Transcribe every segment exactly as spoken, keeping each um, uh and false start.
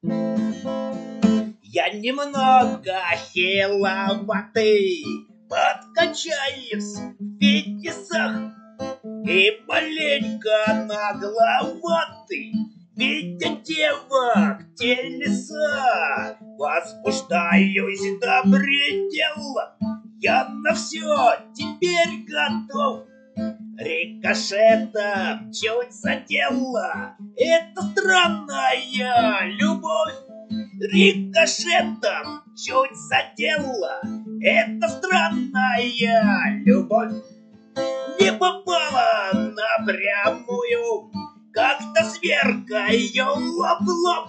Я немного хиловатый, подкачаюсь в фитнесах и маленько нагловатый, видя девок телеса. Возбуждаюсь до предела, я на все теперь готов. Рикошетом чуть задела эта странная любовь. Рикошетом чуть задела эта странная любовь. Не попала напрямую, как-то сверкаю лоб в лоб.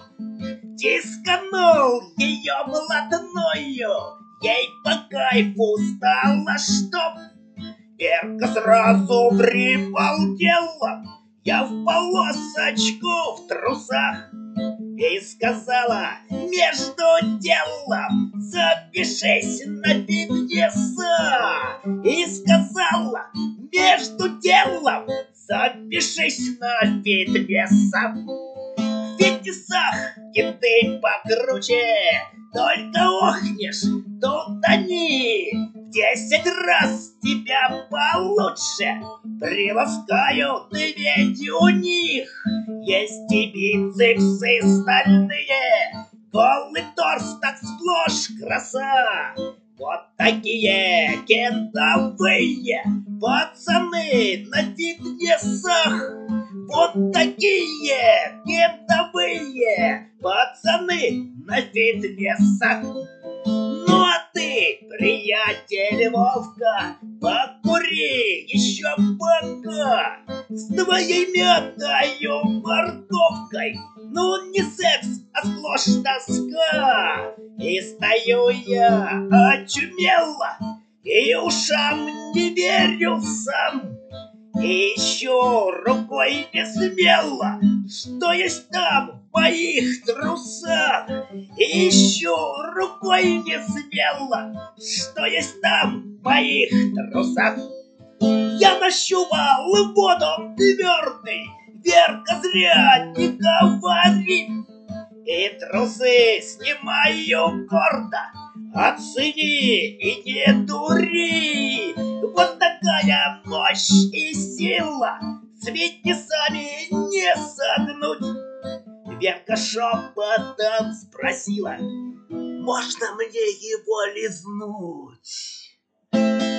Тисканул ее блатною, ей по кайфу стало, чтоб. Верка сразу прибалдела, я в полосочку в трусах, и сказала: между делом запишись на фитнеса. И сказала: между делом запишись на фитнеса. В фитнесах кенты покруче, только охнешь, тут они в десять раз тебя получше приласкают, и ведь у них есть и бицепсы стальные, голый торс так сплошь краса. Вот такие кентовые пацаны на фитнесах. Вот такие кентовые пацаны на фитнесах. Ну а ты, приятель Вовка, покури еще пока с твоей мятою морковкой. Ну не секс, а сплошь тоска. И стою я очумело, и ушам не верю сам. И ищу рукой не смело, что есть там в моих трусах. И ищу рукой не смело, что есть там в моих трусах. Я нащупал воду твердый, Верка зря не говорит, и трусы снимаю гордо. Оцени и не дури. Вот такая мощь и сила, с фитнесами не согнуть. Верка шепотом спросила: можно мне его лизнуть?